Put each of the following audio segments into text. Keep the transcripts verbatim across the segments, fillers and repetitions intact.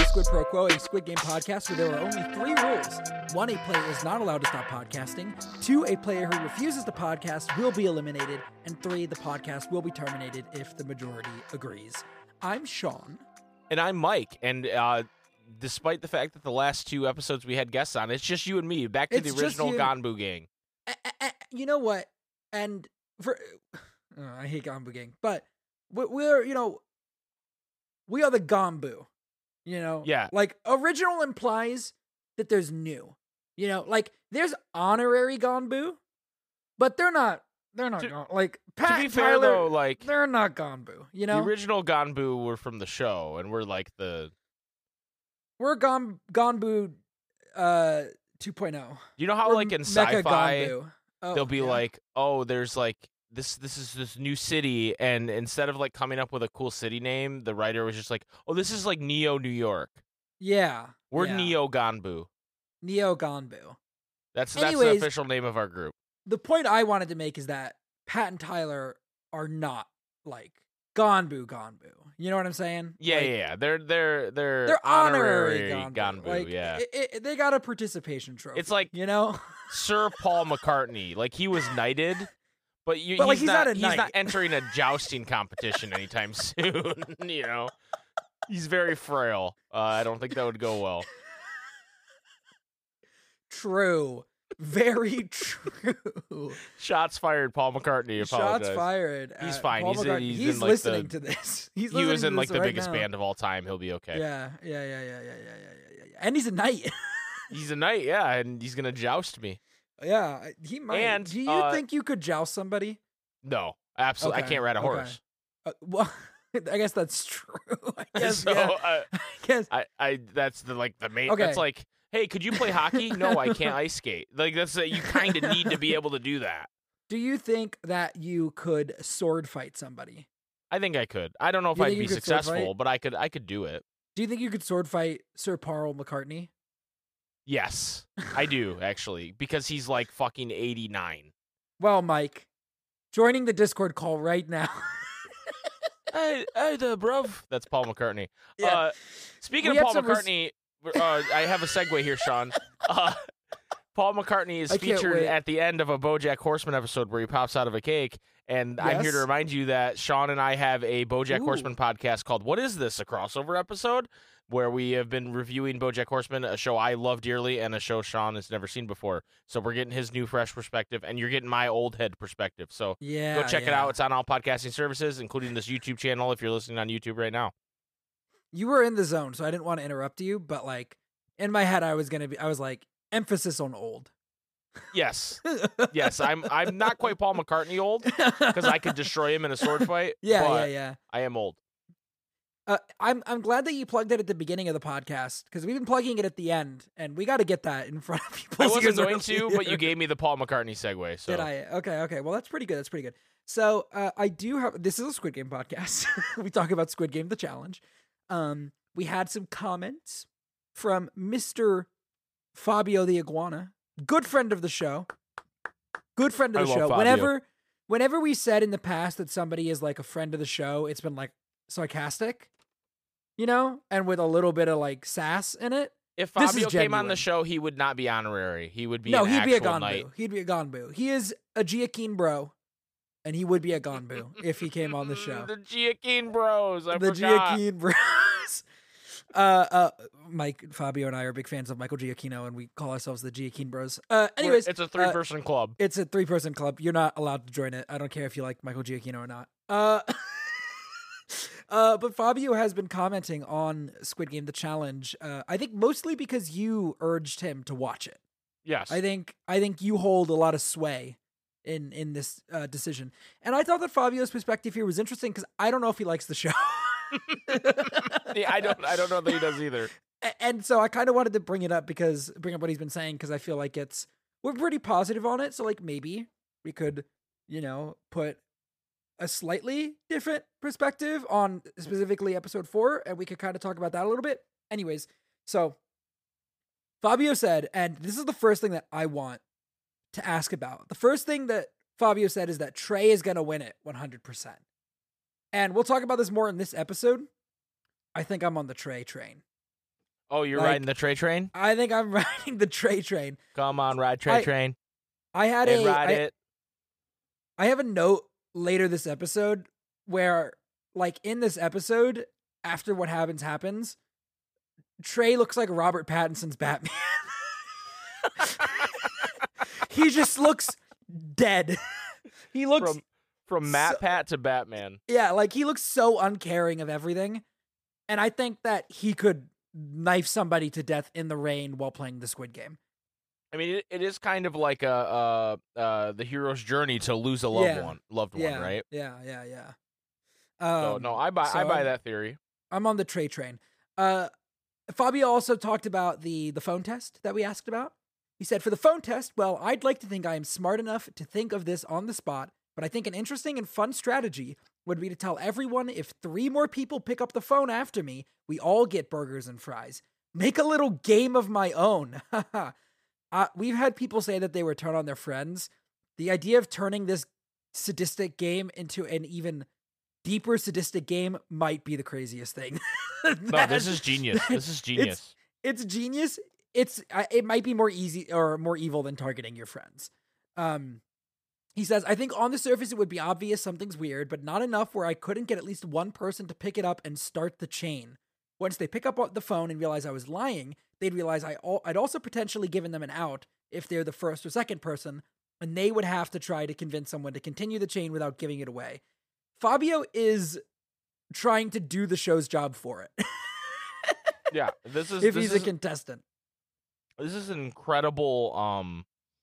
Squid Pro Quo, a Squid Game podcast where there are only three rules. One, a player is not allowed to stop podcasting. Two, a player who refuses to podcast will be eliminated. And three, the podcast will be terminated if the majority agrees. I'm Sean. And I'm Mike. And uh, despite the fact that the last two episodes we had guests on, it's just you and me. Back to It's the just original you. Ganbu gang. A- a- a- you know what? And for oh, I hate Ganbu gang, but we- we're you know we are the Ganbu. You know, Yeah. Like original implies that there's new. You know, like there's honorary Ganbu, but they're not. They're not To- Gon- like Pat to be and fair, Tyler, though, like they're not Ganbu. You know, the original Ganbu were from the show, and we're like the. we're Gon Ganbu uh two point oh. You know how We're like in Mecha sci-fi, Ganbu. Oh, they'll be yeah. like, oh, there's like this. This is this new city, and instead of like coming up with a cool city name, the writer was just like, oh, this is like Neo New York. yeah, We're yeah. Neo Ganbu. Neo Ganbu. That's that's Anyways- the official name of our group. The point I wanted to make is that Pat and Tyler are not like Ganbu Ganbu. You know what I'm saying? Yeah, Like, yeah, yeah. They're they're they're, They're honorary, honorary Ganbu. Ganbu. Like, yeah. it- it- they got a participation trophy. It's like- you know, Sir Paul McCartney. Like he was knighted, but, you, But, like, he's, he's not, not a he's knight. not entering a jousting competition anytime soon. You know, he's very frail. Uh, I don't think that would go well. true, very true. Shots fired, Paul McCartney. Apologize. Shots fired. He's at fine. Paul He's- McCartney. he's He's in, like, listening the- to this. He's He listening was to in like this the right biggest now. band of all time. He'll be okay. Yeah, yeah, yeah, yeah, yeah, yeah, yeah, yeah, yeah, yeah. And he's a knight. He's a knight, yeah, and he's gonna joust me. Yeah, he might. And, Do you uh, think you could joust somebody? No, absolutely. Okay, I can't ride a okay. horse. Uh, well, I guess that's true. I guess, so yeah. uh, I guess. I, I, that's the like the main. Okay. That's like, hey, could you play hockey? No, I can't ice skate. Like that's a, you kind of need to be able to do that. Do you think that you could sword fight somebody? I think I could. I don't know if You I'd think be you could sword successful, fight? but I could. I could do it. Do you think you could sword fight Sir Paul McCartney? Yes, I do actually, because he's like fucking eighty-nine. Well, Mike, joining the Discord call right now. hey, hey there, bruv. That's Paul McCartney. Yeah. Uh, speaking We of had Paul some res- McCartney, uh, I have a segue here, Sean. Uh, Paul McCartney is I can't featured wait. at the end of a BoJack Horseman episode where he pops out of a cake, and I'm here to Yes. remind you that Sean and I have a BoJack Ooh. Horseman podcast called "What Is This?" a crossover episode where we have been reviewing BoJack Horseman, a show I love dearly and a show Sean has never seen before. So we're getting his new, fresh perspective, and you're getting my old head perspective. So Yeah. go check it yeah. out. It's on all podcasting services, including this YouTube channel if you're listening on YouTube right now. You were in the zone, so I didn't want to interrupt you, but like in my head, I was gonna be. I was like, emphasis on old. Yes, yes, I'm. I'm not quite Paul McCartney old because I could destroy him in a sword fight. Yeah, but yeah, yeah. I am old. Uh, I'm I'm glad that you plugged it at the beginning of the podcast because we've been plugging it at the end, and we got to get that in front of people. I wasn't going to, but you gave me the Paul McCartney segue. So Did I? Okay, okay. Well, that's pretty good. That's pretty good. So uh, I do have. This is a Squid Game podcast. We talk about Squid Game, the challenge. Um, we had some comments from Mister Fabio the Iguana, good friend of the show, good friend of I the love show. Fabio. Whenever, whenever we said in the past that somebody is like a friend of the show, it's been like sarcastic, you know, and with a little bit of like sass in it. if This is Fabio came on genuine. the show, he would not be honorary. He would be no, an he'd be a actual Ganbu. knight. He'd be a Ganbu. He is a Giaquin bro, and he would be a Ganbu if he came on the show. The Giaquin Bros. I the forgot. Giaquin bros. Uh, uh, Mike, Fabio, and I are big fans of Michael Giacchino, and we call ourselves the Giaquin Bros. Uh, We're- anyways, it's a uh, three-person club. it's a three-person club. You're not allowed to join it. I don't care if you like Michael Giacchino or not. Uh, uh, but Fabio has been commenting on Squid Game: The Challenge. Uh, I think mostly because you urged him to watch it. Yes. I think I think you hold a lot of sway in in this uh, decision, and I thought that Fabio's perspective here was interesting because I don't know if he likes the show. Yeah, I don't. I don't know that he does either. A- And so I kind of wanted to bring it up because bring up what he's been saying because I feel like it's we're pretty positive on it. So like maybe we could, you know, put a slightly different perspective on specifically episode four, and we could kind of talk about that a little bit. Anyways, so Fabio said, and this is the first thing that I want to ask about. The first thing that Fabio said is that Trey is going to win it one hundred percent. And we'll talk about this more in this episode. I think I'm on the Trey train. Oh, you're Like, riding the Trey train? I think I'm riding the Trey train. Come on, ride Trey I- train. I had Hey, a ride I, it. I have a note later this episode where, like, in this episode, after what happens happens, Trey looks like Robert Pattinson's Batman. He just looks dead. He looks From from Matt so- Pat to Batman. yeah, like he looks so uncaring of everything. And I think that he could knife somebody to death in the rain while playing the Squid Game. I mean, it, it is kind of like a uh, uh, the hero's journey to lose a loved Yeah. one, loved Yeah, one, right? Yeah, yeah, yeah. So Um, no, I buy so I buy I'm- that theory. I'm on the Trey train. Uh, Fabio also talked about the the phone test that we asked about. He said, for the phone test, well, I'd like to think I am smart enough to think of this on the spot, but I think an interesting and fun strategy would be to tell everyone if three more people pick up the phone after me, we all get burgers and fries. Make a little game of my own. uh, we've had people say that they would turn on their friends. The idea of turning this sadistic game into an even deeper sadistic game might be the craziest thing. No, this is genius. This is genius. It's genius. It's uh, it might be more easy or more evil than targeting your friends. Um, he says, I think on the surface it would be obvious something's weird, but not enough where I couldn't get at least one person to pick it up and start the chain. Once they pick up the phone and realize I was lying, they'd realize I al- I'd also potentially given them an out if they're the first or second person, and they would have to try to convince someone to continue the chain without giving it away. Fabio is trying to do the show's job for it. Yeah, this is if this he's is, a contestant. this is an incredible um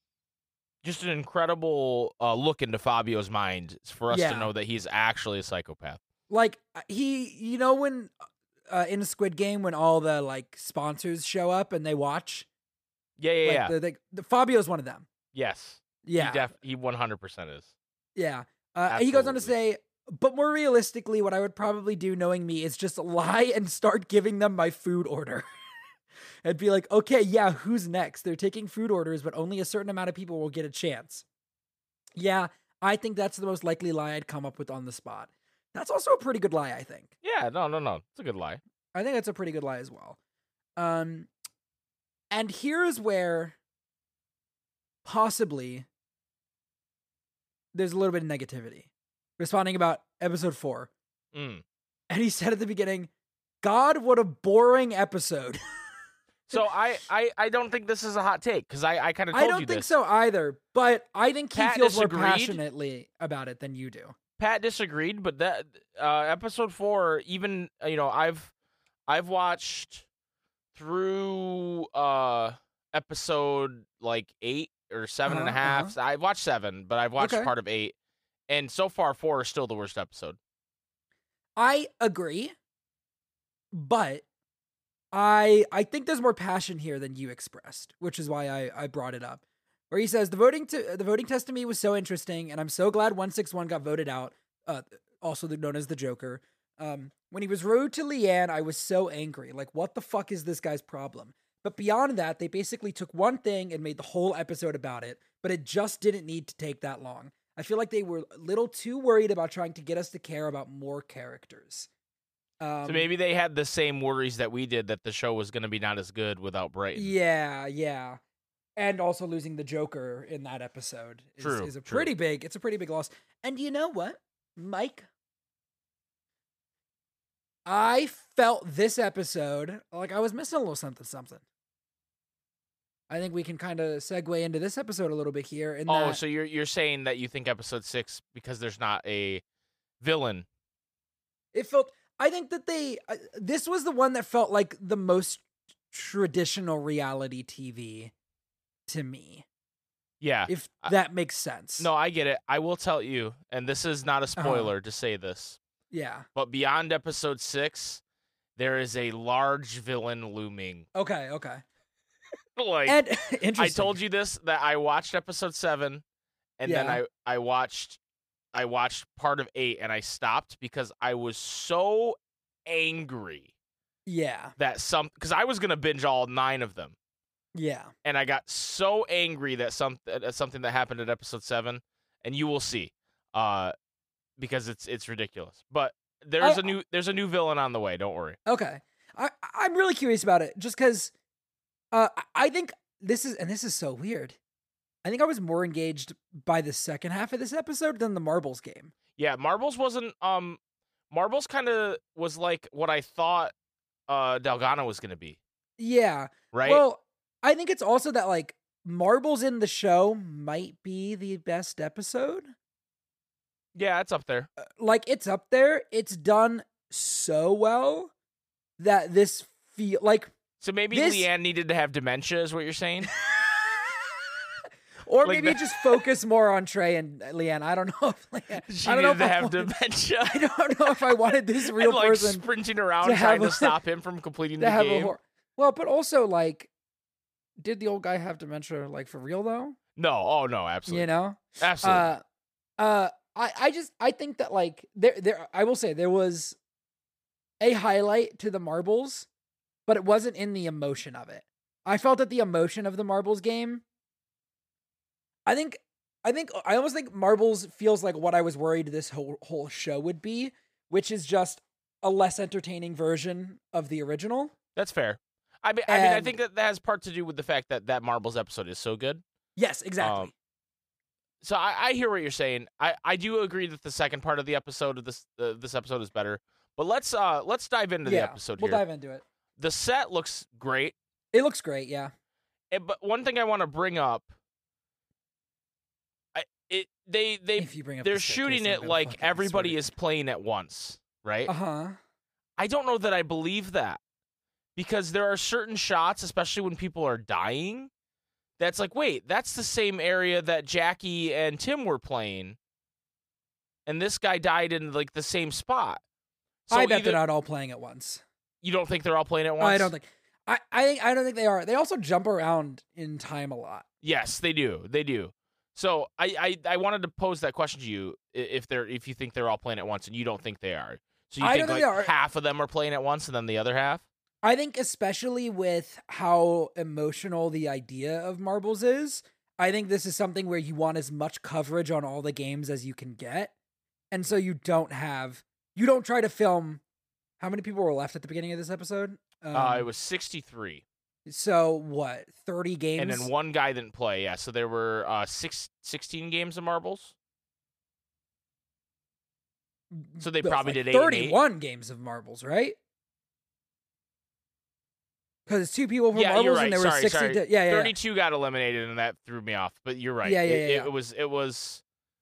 just an incredible uh, look into Fabio's mind for us Yeah. to know that he's actually a psychopath. Like he, you know, when uh, in Squid Game, when all the like sponsors show up and they watch, Yeah, yeah, like yeah. the, the, the Fabio's one of them. Yes. Yeah, He def he one hundred percent is. yeah. Uh, he goes on to Absolutely. say, but more realistically, what I would probably do, knowing me, is just lie and start giving them my food order. And be like, okay, yeah, who's next? They're taking food orders, but only a certain amount of people will get a chance. Yeah, I think that's the most likely lie I'd come up with on the spot. That's also a pretty good lie, I think. Yeah, no, no, no. It's a good lie. I think that's a pretty good lie as well. Um, and here's where possibly there's a little bit of negativity. Responding about episode four. Mm. And he said at the beginning, God, what a boring episode. So I, I, I don't think this is a hot take because I, I kind of I told don't you think this. so either, but I think he Pat feels more disagreed. passionately about it than you do. Pat disagreed, but that uh, episode four, even uh, you know, I've I've watched through uh episode like eight or seven and a Uh-huh, half. I've watched seven, but I've watched Okay. part of eight, and so far four is still the worst episode. I agree, but I I think there's more passion here than you expressed, which is why I, I brought it up. Where he says the voting to the voting test to me was so interesting, and I'm so glad one six one got voted out, uh, also known as the Joker. Um, when he was rude to Leanne, I was so angry. Like, what the fuck is this guy's problem? But beyond that, they basically took one thing and made the whole episode about it, but it just didn't need to take that long. I feel like they were a little too worried about trying to get us to care about more characters. Um, So maybe they had the same worries that we did that the show was going to be not as good without Brighton. Yeah, yeah. And also losing the Joker in that episode is, True, is a true. pretty big, it's a pretty big loss. And you know what, Mike? I felt this episode like I was missing a little something, something. I think we can kind of segue into this episode a little bit here. In Oh, that, so you're you're saying that you think episode six because there's not a villain. it felt, I think that they, uh, this was the one that felt like the most traditional reality T V to me, Yeah. if I- that makes sense. No, I get it. I will tell you, and this is not a Uh-huh. spoiler to say this, Yeah. but beyond episode six, there is a large villain looming. Okay, okay. Like And interesting. I told you this that I watched episode seven, and then Yeah. I I watched I watched part of eight, and I stopped because I was so angry Yeah, that some because I was gonna binge all nine of them. yeah. And I got so angry that some at something that happened at episode seven, and you will see, uh, because it's it's ridiculous. But there's I- a new there's a new villain on the way. Don't worry. Okay. I I'm really curious about it, just because uh, I- I think this is, and this is so weird. I think I was more engaged by the second half of this episode than the marbles game. Yeah, marbles wasn't. Um, marbles kind of was like what I thought uh Delgado was gonna be. Yeah. Right. Well, I think it's also that like marbles in the show might be the best episode. Yeah, it's up there. Uh, like it's up there. It's done so well that this feel like. So maybe this... Leanne needed to have dementia, is what you're saying? Or like maybe the... just focus more on Trey and Leanne. I don't know if Leanne. She I don't know needed if to I have wanted, dementia. I don't know if I wanted this real and, like, person sprinting around to trying have to a, stop him from completing to the have game. A hor- well, but also like, did the old guy have dementia like for real though? No. Oh no, absolutely. You know, absolutely. Uh, uh, I I just I think that like there there I will say there was a highlight to the marbles, but it wasn't in the emotion of it. I felt that the emotion of the marbles game. I think, I think, I almost think Marbles feels like what I was worried this whole whole show would be, which is just a less entertaining version of the original. That's fair. I mean, and, I mean, I think that that has part to do with the fact that that Marbles episode is so good. Yes, exactly. Um, so I, I hear what you're saying. I, I do agree that the second part of the episode of this uh, this episode is better. But let's uh let's dive into yeah, the episode. We'll here. dive into it. The set looks great. It looks great, yeah. It, but one thing I want to bring up. It they they if you bring up they're the shooting it like everybody is playing at once, right? Uh-huh. I don't know that I believe that, because there are certain shots, especially when people are dying, that's like, wait, that's the same area that Jackie and Tim were playing, and this guy died in like the same spot. So I bet either, they're not all playing at once. You don't think they're all playing at once? I don't think. I I think I don't think they are. They also jump around in time a lot. Yes, they do. They do. So I, I, I wanted to pose that question to you, if they're if you think they're all playing at once, and you don't think they are. So you I think don't like think half of them are playing at once, and then the other half? I think especially with how emotional the idea of marbles is, I think this is something where you want as much coverage on all the games as you can get. And so you don't have, you don't try to film, how many people were left at the beginning of this episode? Um, uh, it was sixty-three. So what, thirty games? And then one guy didn't play, yeah. So there were uh, six, sixteen games of marbles. So they probably like did eight thirty-one and eight. Games of marbles, right? Because it's two people for yeah, marbles, you're right. and there sorry, were sixty. sorry. Di- yeah, yeah, thirty-two got eliminated, and that threw me off. But you're right. Yeah, yeah, it, yeah, it, yeah. it was. It was.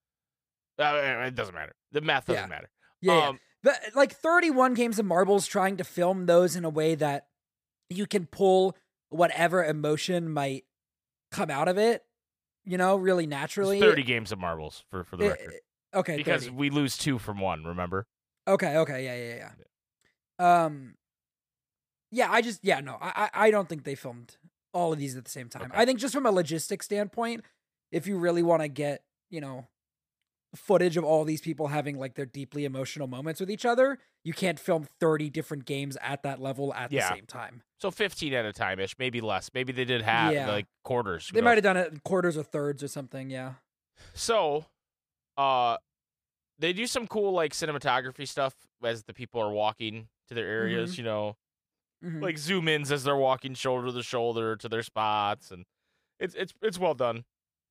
Uh, it doesn't matter. The math doesn't yeah. matter. Yeah, um, yeah. But like thirty-one games of marbles, trying to film those in a way that you can pull whatever emotion might come out of it, you know, really naturally. thirty games of marbles for for the it, record. Okay, because thirty. we lose two from one. Remember? Okay. Okay. Yeah. Yeah. Yeah. Um. Yeah. I just. Yeah. No. I. I don't think they filmed all of these at the same time. Okay. I think just from a logistics standpoint, if you really want to get, you know, footage of all these people having like their deeply emotional moments with each other, you can't film thirty different games at that level at Yeah. the same time. So fifteen at a time ish, maybe less. Maybe they did half, Yeah. like quarters. They might have done it in quarters or thirds or something. Yeah. So, uh, they do some cool like cinematography stuff as the people are walking to their areas. Mhm. You know, Mhm. like zoom ins as they're walking shoulder to shoulder to their spots, and it's it's it's well done.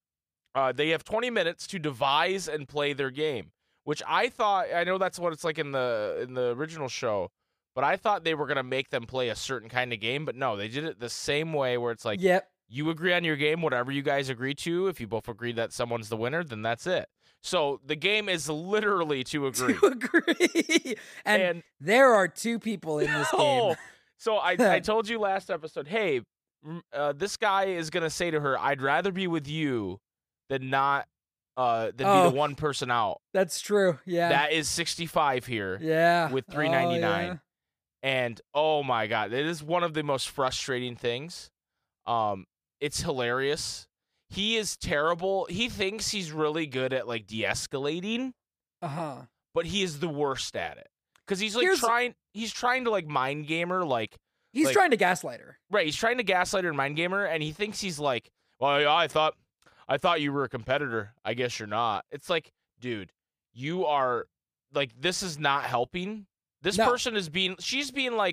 Uh, they have twenty minutes to devise and play their game, which I thought, I know that's what it's like in the in the original show, but I thought they were gonna make them play a certain kind of game, but no, they did it the same way where it's like, Yep. you agree on your game, whatever you guys agree to. If you both agree that someone's the winner, then that's it. So the game is literally to agree. To agree. and, And- there are two people in this Oh, game. so I I told you last episode, hey, m- uh, this guy is gonna say to her, I'd rather be with you than not uh than Oh. be the one person out. That's true. Yeah. That is sixty-five here yeah. with three ninety-nine. Oh, And oh my god, it is one of the most frustrating things. Um it's hilarious. He is terrible. He thinks he's really good at like de-escalating, yeah. Uh-huh. but he is the worst at it. Cuz he's like Here's- trying he's trying to like mind gamer like He's Like- trying to gaslight her. right, he's trying to gaslight her and mind gamer, and he thinks he's like, well, yeah, I thought I thought you were a competitor. I guess you're not. It's like, dude, you are like, this is not helping. This No. person is being, she's being like,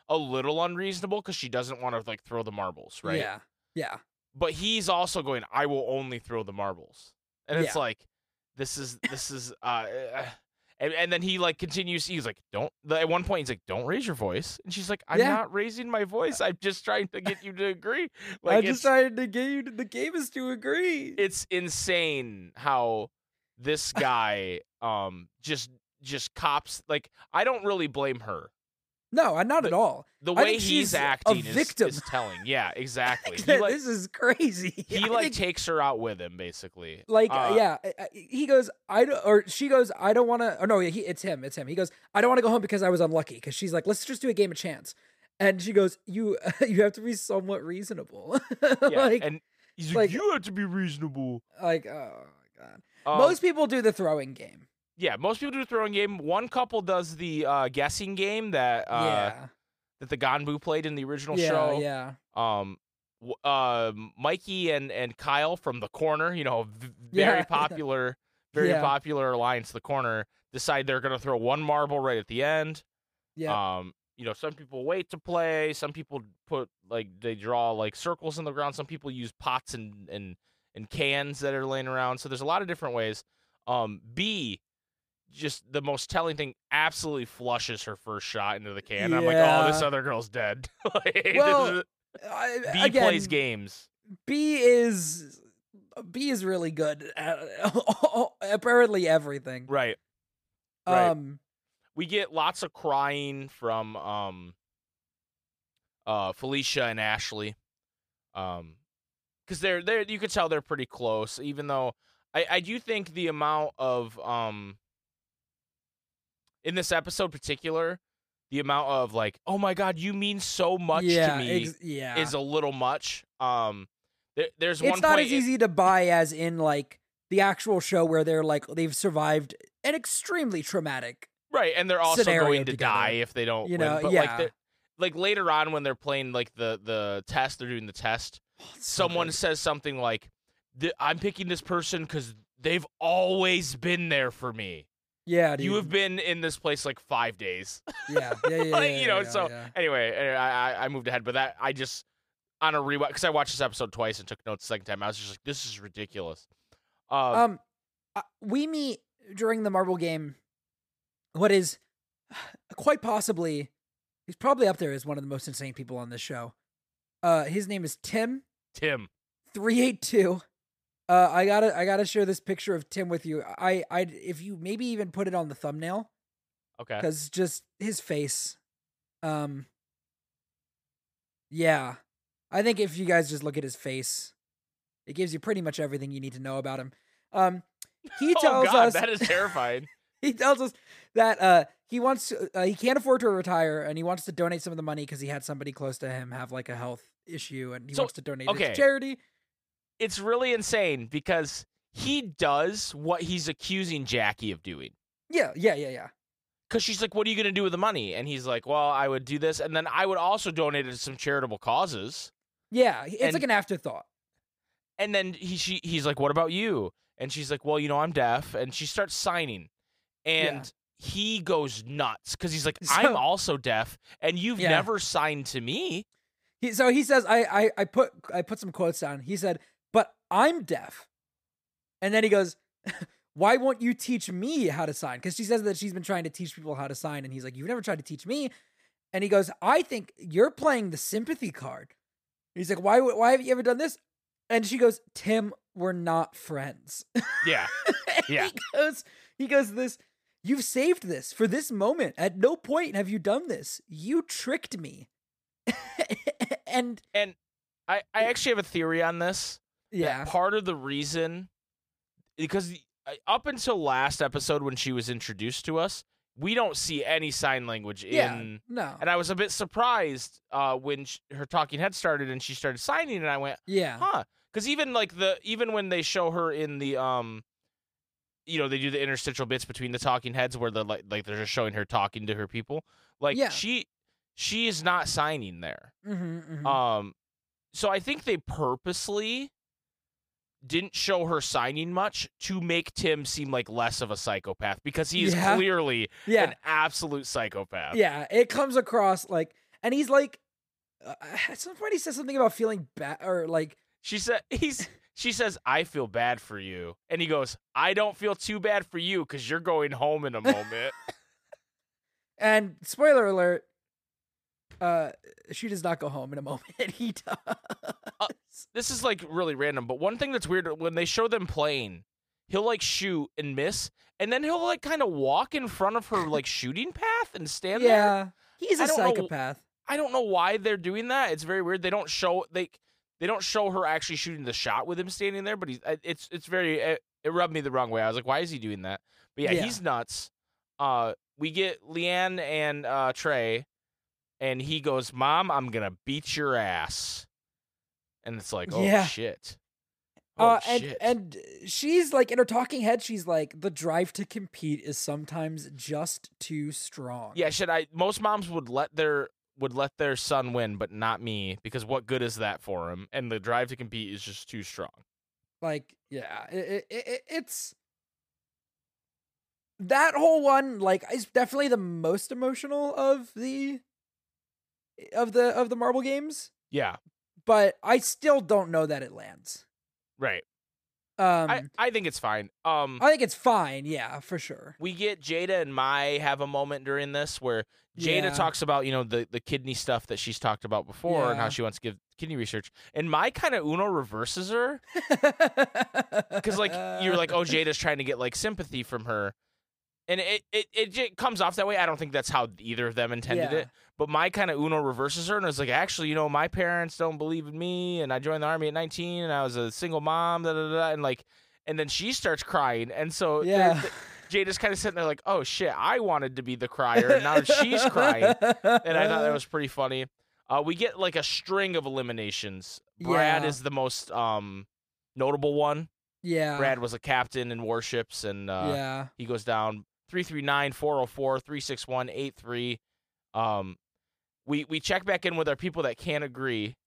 a little unreasonable because she doesn't want to like throw the marbles, right? Yeah. Yeah. But he's also going, I will only throw the marbles. And it's Yeah. like, this is, this is, uh, and, and then he like continues, he's like, don't, at one point he's like, don't raise your voice. And she's like, I'm Yeah. not raising my voice. I'm just trying to get you to agree. Like, I it's, just tried to get you to, the game is to agree. it's insane how this guy, um, just, just cops, like, I don't really blame her. No, not The- at all. The I way think he's she's a acting is, victim. is telling. Yeah, exactly. He like, This is crazy. he I like think- takes her out with him, basically. Like, Uh, yeah, I- I- he goes, I don't, or she goes, I don't want to, or no, he, it's him, it's him. He goes, I don't want to go home because I was unlucky. Because she's like, let's just do a game of chance. And she goes, you, you have to be somewhat reasonable. Yeah, like, and he's like, like- you have to be reasonable. like, oh my god. Um, Most people do the throwing game. yeah, most people do the throwing game. One couple does the uh, guessing game that uh, yeah, that the Ganbu played in the original yeah, show. yeah, Um, w- uh, Mikey and, and Kyle from The Corner, you know, v- very Yeah. popular, very Yeah. popular alliance, The Corner, decide they're going to throw one marble right at the end. yeah. Um, you know, some people wait to play. Some people put like they draw like circles in the ground. Some people use pots and and and cans that are laying around. So there's a lot of different ways. Um, B, just the most telling thing, absolutely flushes her first shot into the can. I'm like, oh, this Yeah. other girl's dead. Like, this Well, is- I, B again, plays games. B is B is really good at apparently everything. Right. Right. Um, We get lots of crying from um uh Felicia and Ashley. Um because they're they're you could tell they're pretty close, even though I, I do think the amount of um in this episode particular, the amount of like, oh my god, you mean so much yeah, to me ex- yeah. is a little much. Um there, there's It's one not point as easy to buy as in like the actual show where they're like they've survived an extremely traumatic. right, and they're also scenario going to together. die if they don't You win. know, but yeah. like they're- like later on when they're playing like the the test, they're doing the test. Someone says something like, "Th- I'm picking this person because they've always been there for me. Yeah, dude. You have been in this place like five days. yeah, yeah, yeah, like, yeah, you know, yeah, so yeah. anyway, I, I I moved ahead, but that I just on a rewatch because I watched this episode twice and took notes the second time. I was just like, this is ridiculous. Uh, Um, uh, we meet during the marble game. What is quite possibly, he's probably up there as one of the most insane people on this show. Uh, his name is Tim Tim, three eight two. Uh, I gotta, I gotta share this picture of Tim with you. I, I, if you maybe even put it on the thumbnail, okay, because just his face. Um. Yeah, I think if you guys just look at his face, it gives you pretty much everything you need to know about him. Um, he oh tells god, us that is terrifying. he tells us that uh he wants to, uh, he can't afford to retire and he wants to donate some of the money because he had somebody close to him have like a health issue and he So, wants to donate it okay. to charity. It's really insane because he does what he's accusing Jackie of doing. Yeah, yeah, yeah, yeah. Because she's like, what are you going to do with the money? And he's like, well, I would do this. And then I would also donate it to some charitable causes. Yeah, it's And- like an afterthought. And then he she, he's like, what about you? And she's like, well, you know, I'm deaf. And she starts signing. And he goes nuts because he's like, I'm So- also deaf. And you've Yeah. never signed to me. He, so he says, I, I, I put, I put some quotes down. He said, but I'm deaf. And then he goes, why won't you teach me how to sign? Because she says that she's been trying to teach people how to sign. And he's like, you've never tried to teach me. And he goes, I think you're playing the sympathy card. He's like, why, why haven't you ever done this? And she goes, Tim, we're not friends. Yeah. Yeah. He goes, he goes, this, you've saved this for this moment. At no point have you done this. You tricked me. and And I, I actually have a theory on this. that yeah, part of the reason, because the- up until last episode when she was introduced to us, we don't see any sign language yeah, in. no, And I was a bit surprised uh, when sh- her talking head started and she started signing, and I went, yeah, huh? Because even like the even when they show her in the um, you know, they do the interstitial bits between the talking heads where the like like they're just showing her talking to her people, like Yeah. she she is not signing there. mm-hmm, mm-hmm. Um, so I think they purposely didn't show her signing much to make Tim seem like less of a psychopath because he is Yeah. clearly yeah, an absolute psychopath. yeah. It comes across like, and he's like, uh, at some point he says something about feeling bad or like She said he's she says, I feel bad for you. And he goes, I don't feel too bad for you because you're going home in a moment. and spoiler alert, uh, she does not go home in a moment. He does. Uh, this is like really random, but one thing that's weird when they show them playing, he'll like shoot and miss, and then he'll like kind of walk in front of her like shooting path and stand there. Yeah, he's a I don't know- psychopath. I don't know why they're doing that. It's very weird. They don't show they they don't show her actually shooting the shot with him standing there, but he's it's it's very it, it rubbed me the wrong way. I was like, why is he doing that? But yeah, Yeah. he's nuts. Uh, we get Leanne and uh Trey, and he goes, "Mom, I'm gonna beat your ass," and it's like, oh Yeah. shit. Oh Uh, and shit. and she's like in her talking head, she's like, the drive to compete is sometimes just too strong. Yeah, should I? Most moms would let their would let their son win, but not me, because what good is that for him? And the drive to compete is just too strong. Like, yeah, it, it, it, it's that whole one. Like, is definitely the most emotional of the of the of the Marvel games, Yeah, but I still don't know that it lands. right. Um, I, I think it's fine. Um, I think it's fine. Yeah, for sure. we get Jada and Mai have a moment during this where Jada Yeah. talks about, you know, the, the kidney stuff that she's talked about before and how Yeah. she wants to give kidney research. And Mai kind of Uno reverses her because, like, you're like, oh, Jada's trying to get, like, sympathy from her. And it, it, it, j- comes off that way. I don't think that's how either of them intended Yeah. it. But Mai kind of Uno reverses her and is like, actually, you know, my parents don't believe in me, and I joined the army at nineteen, and I was a single mom, da da da, and like, and then she starts crying, and so they're- Yeah. th- Jada's kind of sitting there like, oh shit, I wanted to be the crier, and now she's crying, and I thought that was pretty funny. Uh, we get like a string of eliminations. Brad Yeah. is the most um notable one. yeah. Brad was a captain in warships, and uh, yeah. he goes down three three nine, four oh four, three six one, eight three. Um, we we check back in with our people that can't agree,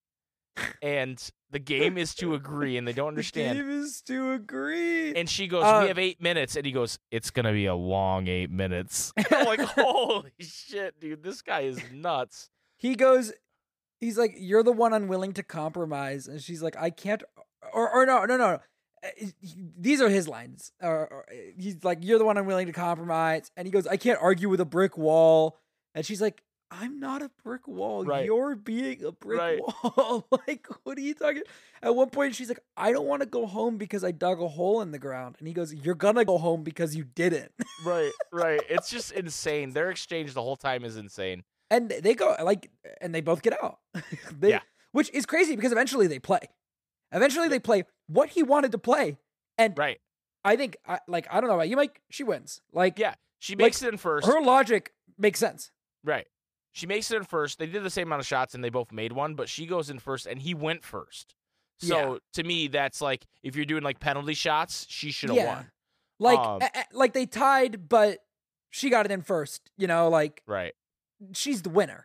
and the game is to agree, and they don't understand. The game is to agree. And she goes, Uh, "We have eight minutes," and he goes, "It's gonna be a long eight minutes." I'm like, "Holy shit, dude! This guy is nuts." He goes, he's like, "You're the one unwilling to compromise," and she's like, "I can't." Or, or no, no, no. no. Uh, he- These are his lines. Or, or, he's like, "You're the one unwilling to compromise," and he goes, "I can't argue with a brick wall," and she's like, "I'm not a brick wall. Right. You're being a brick Right. wall." Like, what are you talking? At one point, she's like, "I don't want to go home because I dug a hole in the ground," and he goes, "You're gonna go home because you didn't." Right, right. It's just insane. Their exchange the whole time is insane. And they go like, and they both get out. They, Yeah. Which is crazy because eventually they play. Eventually they play what he wanted to play, and Right. I think, I, like, I don't know about you, Mike. She wins. Like, Yeah. She makes it in first. her logic makes sense. Right. She makes it in first. They did the same amount of shots and they both made one, but she goes in first and he went first. So Yeah. to me, that's like if you're doing like penalty shots, she should have Yeah. won. Like, Um, a- a- like they tied, but she got it in first. You know, like Right. she's the winner.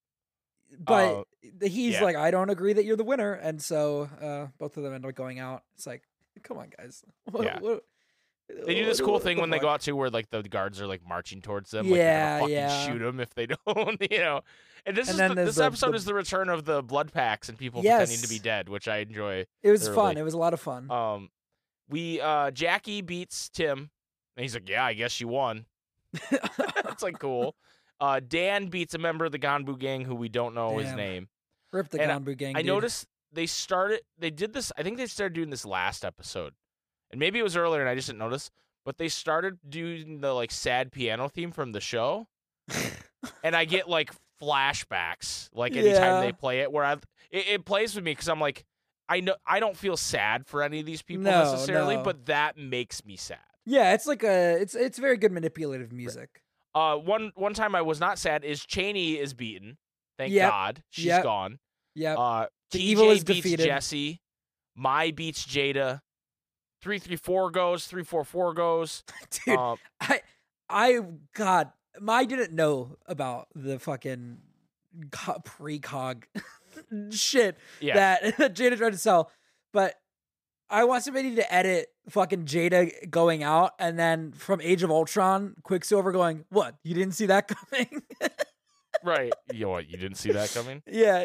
But Uh, he's yeah. like, I don't agree that you're the winner, and so uh, both of them end up going out. It's like, come on, guys. What, Yeah. what- They do this what- cool what thing the when they go fuck? out to where like the guards are like marching towards them. Like, they're Yeah, gonna fucking yeah. shoot them if they don't, you know. And this And is then the, there's this the- episode the- is the return of the blood packs and people pretending to be Yes. dead, which I enjoy. It was thoroughly. fun. It was a lot of fun. Um, we uh Jackie beats Tim, and he's like, "Yeah, I guess you won." It's like cool. Uh, Dan beats a member of the Ganbu gang who we don't know his Damn. name. Rip the and I- Ganbu gang. I dude. noticed they started. They did this. I think they started doing this last episode, and maybe it was earlier, and I just didn't notice. But they started doing the like sad piano theme from the show, and I get like flashbacks like anytime Yeah. they play it, where I it, it plays with me because I'm like, I know I don't feel sad for any of these people No, necessarily, no. but that makes me sad. Yeah, it's like a it's it's very good manipulative music. Uh, one one time I was not sad is Cheney is beaten. Thank Yep. God she's Yep. gone. Yep. Uh, The T J evil is beats defeated. Jesse. Mai beats Jada. Three three four goes. Three four four goes. Dude, Um, I I God, I didn't know about the fucking co- precog shit yeah, that that Jada tried to sell, but I want somebody to edit fucking Jada going out and then from Age of Ultron, Quicksilver going, "What? You didn't see that coming?" Right. You know what? You didn't see that coming? Yeah.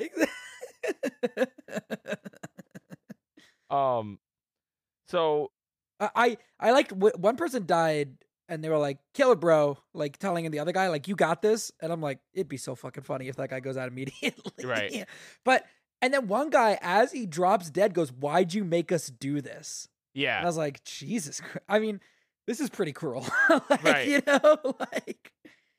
Um. So I I, I liked w- one person died and they were like, "Kill it, bro!" Like telling the other guy, like, "You got this." And I'm like, it'd be so fucking funny if that guy goes out immediately. Right. But and then one guy, as he drops dead, goes, "Why'd you make us do this?" yeah. And I was like, Jesus Christ. I mean, this is pretty cruel. Like, Right. you know, like.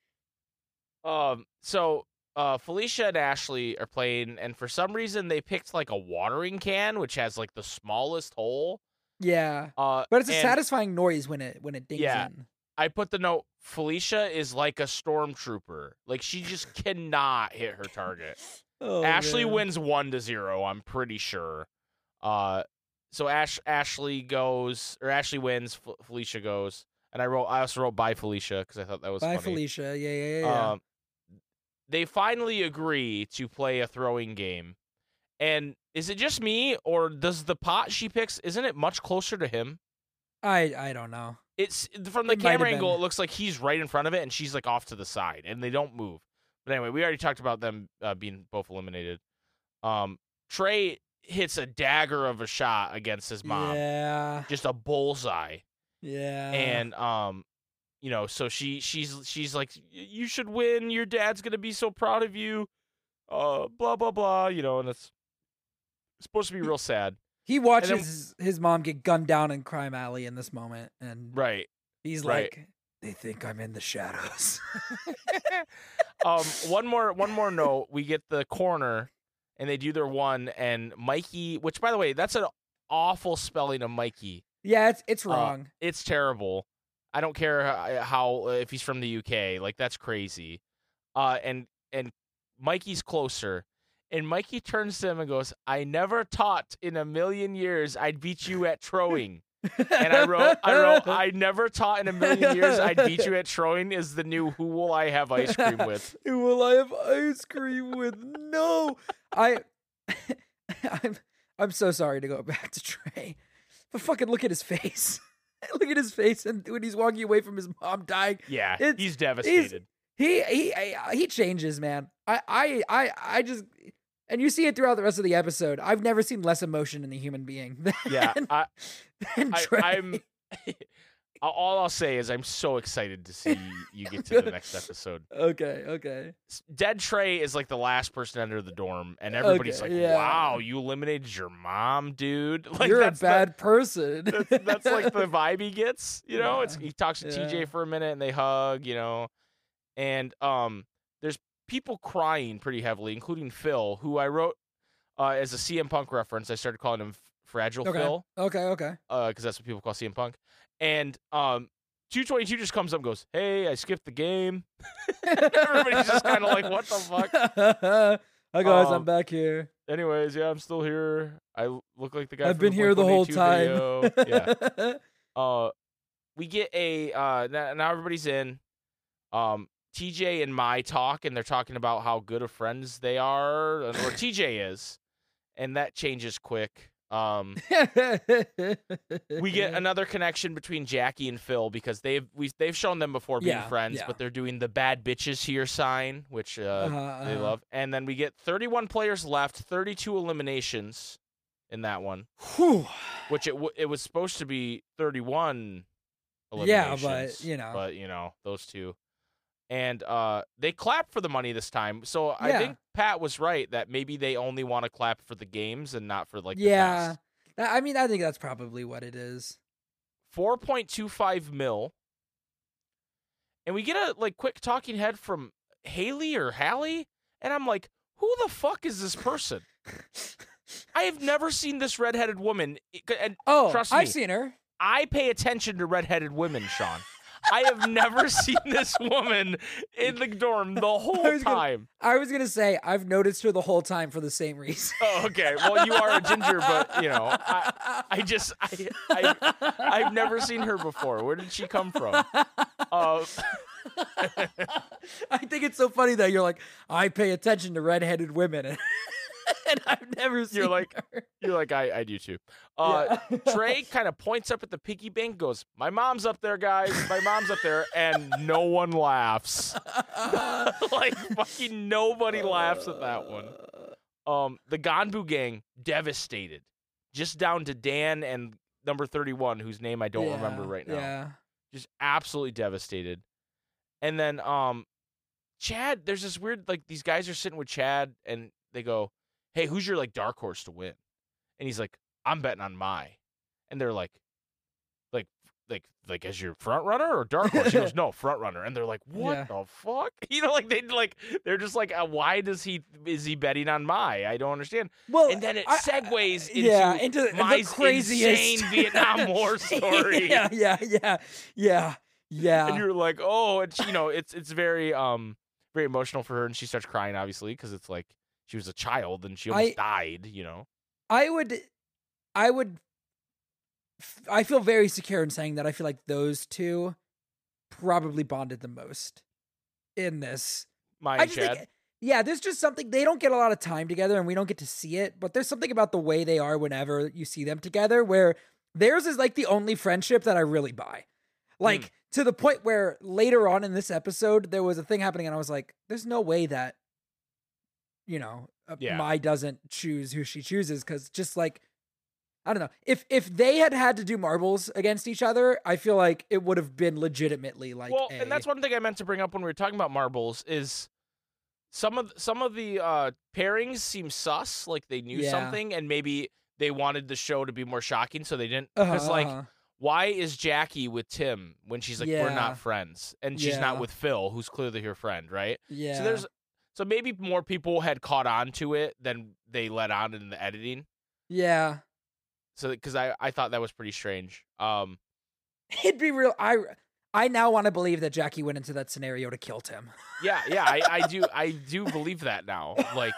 Um. So, uh, Felicia and Ashley are playing, and for some reason they picked like a watering can, which has like the smallest hole. Yeah. Uh, But it's a and satisfying noise when it when it dings Yeah. in. I put the note: Felicia is like a stormtrooper. Like she just cannot hit her target. Oh, Ashley man. wins one to zero. I'm pretty sure. Uh, so Ash Ashley goes, or Ashley wins. F- Felicia goes, and I wrote. I also wrote bye Felicia because I thought that was Bye, funny. Felicia. Yeah, yeah, yeah. yeah. Um, they finally agree to play a throwing game, and is it just me or does the pot she picks? Isn't it much closer to him? I I don't know. It's from the It might have camera angle. been. It looks like he's right in front of it, and she's like off to the side, and they don't move. But anyway, we already talked about them uh, being both eliminated. Um, Trey hits a dagger of a shot against his mom, Yeah. just a bullseye, Yeah. and um, you know, so she she's she's like, you should win. Your dad's gonna be so proud of you. Uh, blah blah blah. You know, and it's supposed to be real sad. He watches then- his, his mom get gunned down in Crime Alley in this moment, and Right. he's right. like, "They think I'm in the shadows." um, one more one more note. We get the corner, and they do their one, and Mikey. Which, by the way, that's an awful spelling of Mikey. Yeah, it's it's Uh, wrong. It's terrible. I don't care how, how if he's from the U K. Like that's crazy. Uh, and and Mikey's closer. And Mikey turns to him and goes, "I never taught in a million years I'd beat you at throwing." And I wrote, I wrote, "I never taught in a million years I'd beat you at throwing" is the new "Who will I have ice cream with?" Who will I have ice cream with? No, I, I'm, I'm so sorry to go back to Trey, but fucking look at his face. Look at his face, and when he's walking away from his mom dying, Yeah, It's- he's devastated. he he he changes, man. I I I I just. And you see it throughout the rest of the episode. I've never seen less emotion in a human being than, yeah, I, than I, Trey. I'm. All I'll say is I'm so excited to see you get to the next episode. Okay, okay. Dead Trey is like the last person to enter the dorm, and everybody's Okay, like, yeah. "Wow, you eliminated your mom, dude! Like You're a that's the- bad person. that's, that's like the vibe he gets, you know. Yeah, It's he talks to T J yeah. for a minute and they hug, you know, and um, there's people crying pretty heavily, including Phil, who I wrote uh, as a C M Punk reference. I started calling him Fragile Okay. Phil, Okay, okay. uh, because that's what people call C M Punk. And um, two twenty-two just comes up and goes, "Hey, I skipped the game." Everybody's just kind of like, "What the fuck?" Hi guys, Um, I'm back here. Anyways, yeah, I'm still here. I l- look like the guy. I've from been here the whole Blink one eighty-two time. video. Yeah. Uh, we get a uh now, now everybody's in. Um, T J and Mai talk, and they're talking about how good of friends they are, or T J is, and that changes quick. Um, we get another connection between Jackie and Phil because they've we they've shown them before being Yeah, friends, yeah. but they're doing the bad bitches here sign, which uh, Uh-huh, they uh-huh. love. And then we get thirty-one players left, thirty-two eliminations in that one, Whew. which it w- it was supposed to be thirty-one Yeah, eliminations. but, you know. but you know those two, and uh, they clap for the money this time. So I Yeah. think Pat was right that maybe they only want to clap for the games and not for like the Yeah. past. That- I mean, I think that's probably what it is. four point two five mil. And we get a like quick talking head from Haley or Hallie, and I'm like, who the fuck is this person? I have never seen this redheaded woman, and Oh, trust I've me, seen her. I pay attention to redheaded women, Sean. I have never seen this woman in the dorm the whole I was gonna- time. I was gonna say I've noticed her the whole time for the same reason. Oh, okay. Well, you are a ginger, but you know, I, I just, I, I, I've never seen her before. Where did she come from? Uh, I think it's so funny that you're like, I pay attention to redheaded women. and I've never seen You're like, her. you're like, I, I do too. Uh, Yeah. Trey kind of points up at the piggy bank, goes, "My mom's up there, guys. My mom's up there," and no one laughs. Like fucking nobody laughs at that one. Um, the Ganbu gang devastated, just down to Dan and number thirty-one, whose name I don't Yeah, remember right now. Yeah. Just absolutely devastated. And then um, Chad, there's this weird, like, these guys are sitting with Chad, and they go, "Hey, who's your, like, dark horse to win?" And he's like, "I'm betting on Mai." And they're like, like, like, like, as your front runner or dark horse? He goes, "No, front runner." And they're like, "What Yeah. the fuck?" You know, like, they, like, they're just like, uh, why does he, is he betting on Mai? I don't understand. Well, And then it I- segues into, yeah, into the Mai's craziest insane Vietnam War story. yeah, yeah, yeah, yeah, yeah. And you're like, oh, and she, you know, it's it's very um very emotional for her, and she starts crying obviously because it's like she was a child and she almost I- died, you know. I would, I would, f- I feel very secure in saying that I feel like those two probably bonded the most in this. Maya I and just Chad. think, yeah, there's just something, they don't get a lot of time together and we don't get to see it, but there's something about the way they are whenever you see them together where theirs is like the only friendship that I really buy. Like, Mm. to the point where later on in this episode, there was a thing happening and I was like, there's no way that, you know, uh, Yeah. Mai doesn't choose who she chooses, because just like, I don't know. If if they had had to do marbles against each other, I feel like it would have been legitimately like well, a, and that's one thing I meant to bring up when we were talking about marbles is some of some of the uh, pairings seem sus, like they knew Yeah. something, and maybe they wanted the show to be more shocking, so they didn't. uh-huh, Because like, uh-huh. why is Jackie with Tim when she's like, we're Yeah. not friends, and she's not Yeah. with Phil, who's clearly her friend, right? yeah. So there's so maybe more people had caught on to it than they let on in the editing. yeah. So because I, I thought that was pretty strange. Um, It'd be real. I I now want to believe that Jackie went into that scenario to kill Tim. yeah, yeah, I, I do I do believe that now. Like,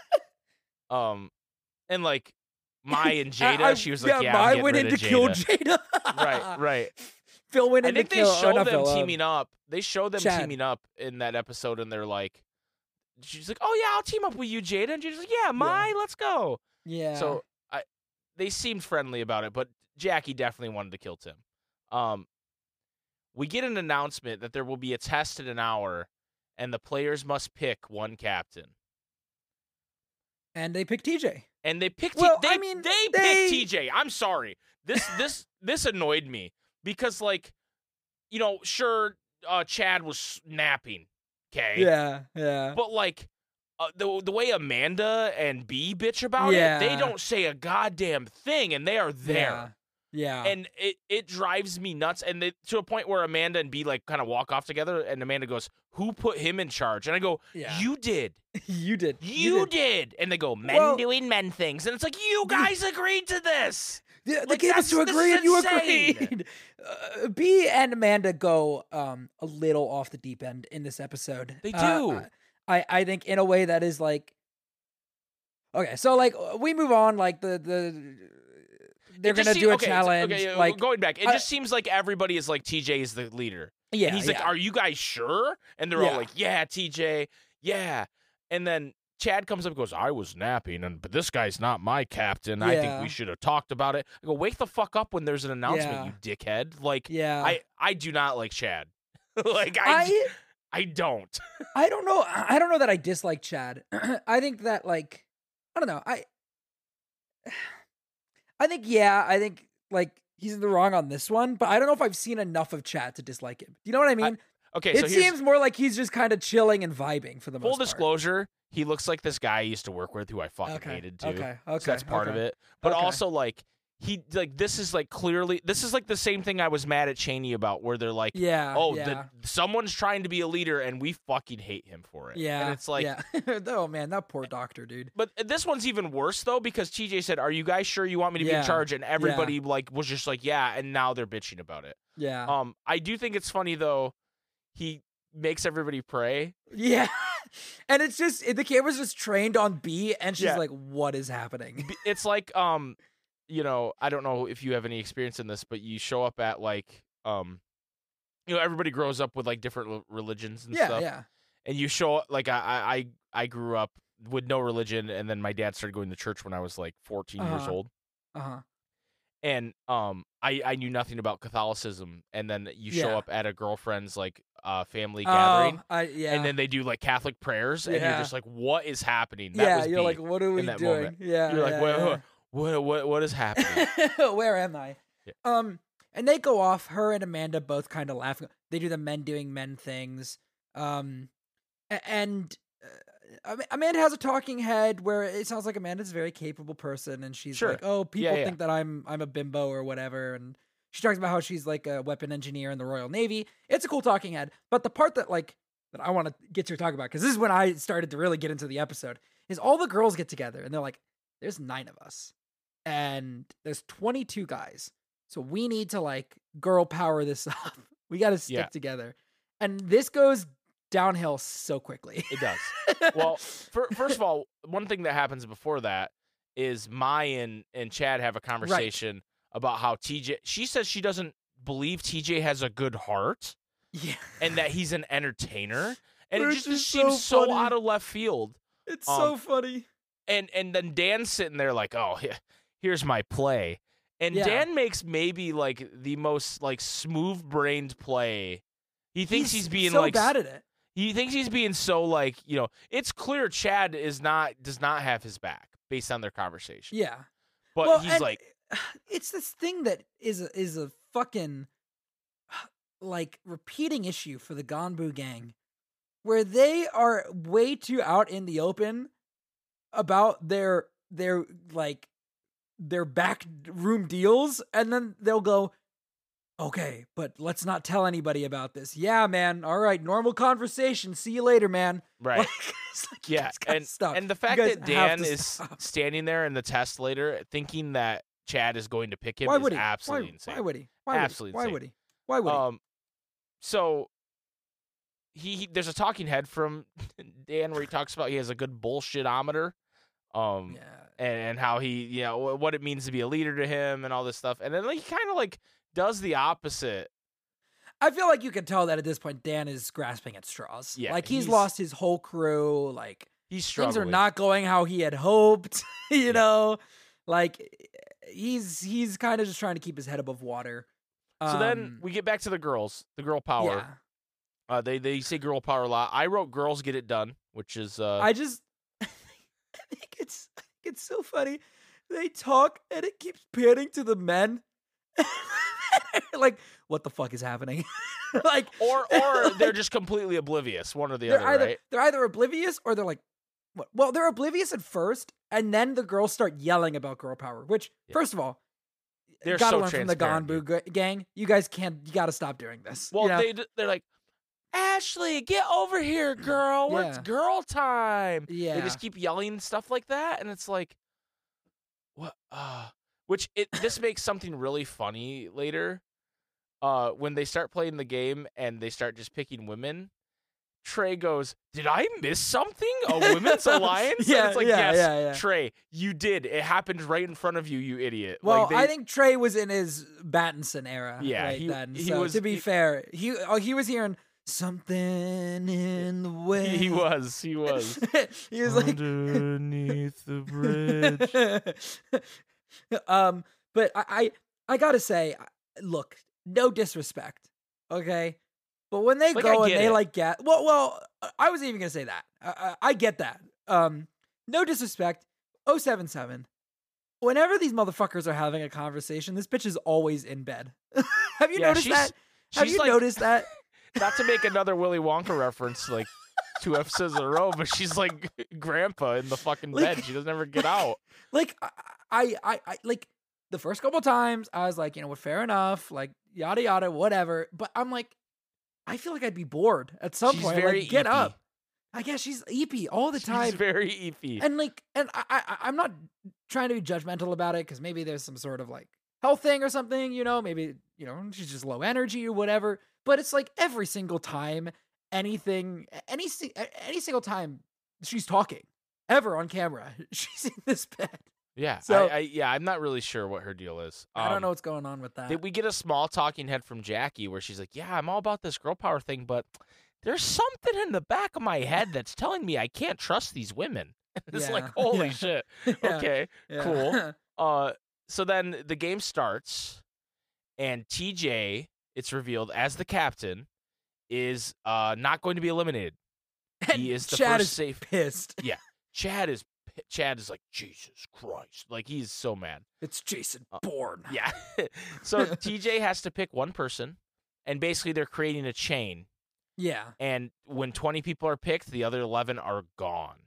um, and like Mai and Jada, I- I- she was like, yeah, Mai I'm went in getting to rid kill of Jada. Jada. Right, right. Phil went I in to think they kill. oh, show not them Phil, uh, teaming up. They show them Chad. teaming up in that episode, and they're like, she's like, oh yeah, I'll team up with you, Jada, and Jada's like, yeah, Mai, let's go. Yeah. So I, they seemed friendly about it, but Jackie definitely wanted to kill Tim. Um, we get an announcement that there will be a test in an hour, and the players must pick one captain. and they picked T J. And they picked. Well, T- they, I mean, they, they- picked T J. I'm sorry. This this this annoyed me because, like, you know, sure, uh, Chad was napping, okay, Yeah. Yeah. but like. Uh, the the way Amanda and B bitch about Yeah. it, they don't say a goddamn thing, and they are there. Yeah. Yeah. And it, it drives me nuts. And they, to a point where Amanda and B like kind of walk off together, and Amanda goes, "Who put him in charge?" And I go, Yeah. "You did, you did. you, did. And they go, "Men Well- doing men things," and it's like, you guys agreed to this. Yeah, they Like, gave us to that's- this agree, is and you insane. agreed. Uh, B and Amanda go um a little off the deep end in this episode. They Uh, do. I I think in a way that is like. Okay, so like we move on. Like the the they're It just gonna seem- do a okay, so- challenge. okay, yeah, like going back, it I- just seems like everybody is like T J is the leader. yeah, And he's like, yeah. "Are you guys sure?" And they're Yeah. all like, "Yeah, T J, yeah." And then Chad comes up and goes, "I was napping, and but this guy's not my captain. I think Yeah. we should have talked about it." I go, "Wake the fuck up when there's an announcement, Yeah. you dickhead!" Like, yeah. I I do not like Chad. Like, I, I I don't. I don't know. I don't know that I dislike Chad. I think that like I don't know. I I think yeah. I think like he's in the wrong on this one, but I don't know if I've seen enough of Chad to dislike him. You know what I mean? Okay, it so here's seems more like he's just kind of chilling and vibing for the full most part. disclosure. He looks like this guy I used to work with who I fucking Okay. hated too. Okay. Okay. So that's part of okay. it. But Okay. also like he like this is like clearly this is like the same thing I was mad at Cheney about, where they're like, Yeah. oh, yeah. the, someone's trying to be a leader and we fucking hate him for it. yeah. And it's like, yeah. oh man, that poor doctor, dude. but this one's even worse though, because T J said, "Are you guys sure you want me to be Yeah. in charge?" And everybody like was just like, "Yeah," and now they're bitching about it. Yeah. Um, I do think it's funny though. He makes everybody pray. yeah. and it's just the camera's just trained on B, and she's Yeah. like, "What is happening?" B- It's like, um, you know, I don't know if you have any experience in this, but you show up at like, um, you know, everybody grows up with like different l- religions and yeah. stuff. Yeah. And you show up like I I I I grew up with no religion, and then my dad started going to church when I was like fourteen years Uh-huh. old. Uh-huh. And um, I, I knew nothing about Catholicism, and then you show Yeah. up at a girlfriend's like uh, family gathering, Oh, I, yeah. and then they do like Catholic prayers, and you're Yeah. just like, "What is happening?" That yeah, was you're me like, what are we in that doing? moment. Yeah. You're like, yeah, what, yeah. what, what, what is happening? Where am I? Yeah. Um, and they go off. Her and Amanda both kind of laughing. They do the men doing men things. Um, a- and uh, Am- Amanda has a talking head where it sounds like Amanda's a very capable person, and she's Sure. like, "Oh, people Yeah, yeah. think that I'm I'm a bimbo or whatever." And she talks about how she's like a weapon engineer in the Royal Navy. It's a cool talking head. But the part that like that I want to get to talk about, because this is when I started to really get into the episode, is all the girls get together and they're like, "There's nine of us, and there's twenty-two guys, so we need to like girl power this up. We got to stick Yeah. together." And this goes downhill so quickly. It does. Well, fir- first of all, one thing that happens before that is Mai and, and Chad have a conversation about how T J, she says she doesn't believe T J has a good heart Yeah. and that he's an entertainer. And it Which just, is just seems so so funny. out of left field. It's Um, so funny. And and then Dan's sitting there like, oh, he- here's my play. And Yeah. Dan makes maybe like the most like smooth-brained play. He thinks he's, being so like bad at it. He thinks he's being so like, you know, it's clear Chad is not does not have his back based on their conversation. Yeah. But Well, he's and like, it's this thing that is a, is a fucking like repeating issue for the Ganbu gang, where they are way too out in the open about their their like their back room deals, and then they'll go, "Okay, but let's not tell anybody about this." Yeah, man. All right, normal conversation. See you later, man. right. Like, it's like, you Yeah, guys gotta and stop. and the You fact guys that have Dan to is stop. standing there in the test later thinking that Chad is going to pick him Why is would he? absolutely why, insane. Why would he? Why Absolutely would he? insane. Why would he? Why would he? Um, so he, he there's a talking head from Dan where he talks about he has a good bullshitometer, um, yeah. and, and how he you know wh- what it means to be a leader to him and all this stuff, and then like, he kind of like does the opposite. I feel like you can tell that at this point Dan is grasping at straws. Yeah, like he's, he's- lost his whole crew. Like He's things struggling. are not going how he had hoped. You Yeah. know, like he's he's kind of just trying to keep his head above water. So then Um, we get back to the girls, the girl power. yeah. Uh, they they say girl power a lot. I wrote girls get it done, which is uh, I just I think it's I think it's so funny. They talk and it keeps panning to the men. Like, what the fuck is happening? Like, or or they're like, just completely oblivious, one or the they're other, either right? they're either oblivious or they're like, what? Well, they're oblivious at first, and then the girls start yelling about girl power. Which, Yeah. first of all, They're gotta so learn from the transparent Ganbu g- gang. You guys can't. You gotta stop doing this. Well, you know? they d- they're like, Ashley, get over here, girl. It's Yeah. girl time. yeah, They just keep yelling stuff like that, and it's like, what? Uh, which it this makes something really funny later. Uh, when they start playing the game and they start just picking women, Trey goes, "Did I miss something? A women's alliance?" Yeah, and it's like, yeah, yes, yeah, yeah. Trey, you did. It happened right in front of you, you idiot. Well, Like, they- I think Trey was in his Battinson era. Yeah, right he- then. he so was- to be he- fair, he oh, he was hearing something in the way. he was, he was he was like underneath the bridge. um, but I, I I gotta say, look, no disrespect, okay, but when they Like, go I and get they it. like get well, well, I wasn't even gonna say that. I, I, I get that. Um, no disrespect. oh seven seven. Whenever these motherfuckers are having a conversation, this bitch is always in bed. Have you Yeah, noticed she's- that? Have she's you like- noticed that? Not to make another Willy Wonka reference, like two episodes in a row, but she's like grandpa in the fucking Like- bed. She doesn't ever get out. Like I, I, I, I, like the first couple times, I was like, you know what, fair enough, like yada yada, whatever. But I'm like, I feel like I'd be bored at some She's point. very Like, get eepy. up. I guess she's eepy all the She's time, very eepy. and like, and I, I, I'm not trying to be judgmental about it because maybe there's some sort of like health thing or something, you know. Maybe you know she's just low energy or whatever. But it's like every single time, anything, any si- any single time she's talking ever on camera, she's in this bed. yeah, so- I, I, yeah, I'm not really sure what her deal is. I don't Um, know what's going on with that. Did we get a small talking head from Jackie where she's like, "Yeah, I'm all about this girl power thing, but there's something in the back of my head that's telling me I can't trust these women." It's Yeah. like, holy Yeah. shit. Yeah. Okay, Yeah. cool. Uh, so then the game starts, and T J, it's revealed as the captain, is uh not going to be eliminated. And He is the Chad first is safe. pissed. Yeah, Chad is Chad is like, Jesus Christ, like he's so mad. It's Jason Uh, Bourne. Yeah. So T J has to pick one person, and basically they're creating a chain. Yeah. And when twenty people are picked, the other eleven are gone.